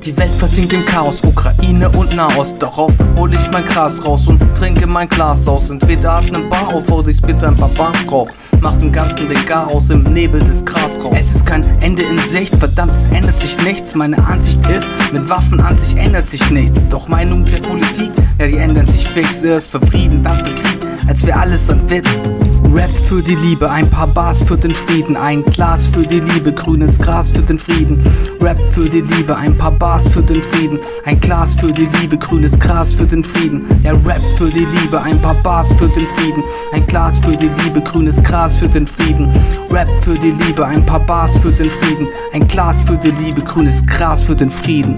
Die Welt versinkt im Chaos, Ukraine und Nahost. Darauf hol ich mein Gras raus und trinke mein Glas aus. Entweder hat ne Bar auf oder ich bitte ein paar Bars drauf. Macht im Ganzen den Garaus im Nebel des Gras raus. Es ist kein Ende in Sicht, verdammt, es ändert sich nichts. Meine Ansicht ist, mit Waffen an sich ändert sich nichts. Doch Meinung der Politik, ja, die ändern sich fix. Ist für Frieden, dann für Krieg, als wär alles ein Witz. Rap für die Liebe, ein paar Bars für den Frieden. Ein Glas für die Liebe, grünes Gras für den Frieden. Rap für die Liebe, ein paar Bars für den Frieden. Ein Glas für die Liebe, grünes Gras für den Frieden. Ja, Rap für die Liebe, ein paar Bars für den Frieden. Ein Glas für die Liebe, grünes Gras für den Frieden. Rap für die Liebe, ein paar Bars für den Frieden. Ein Glas für die Liebe, grünes Gras für den Frieden.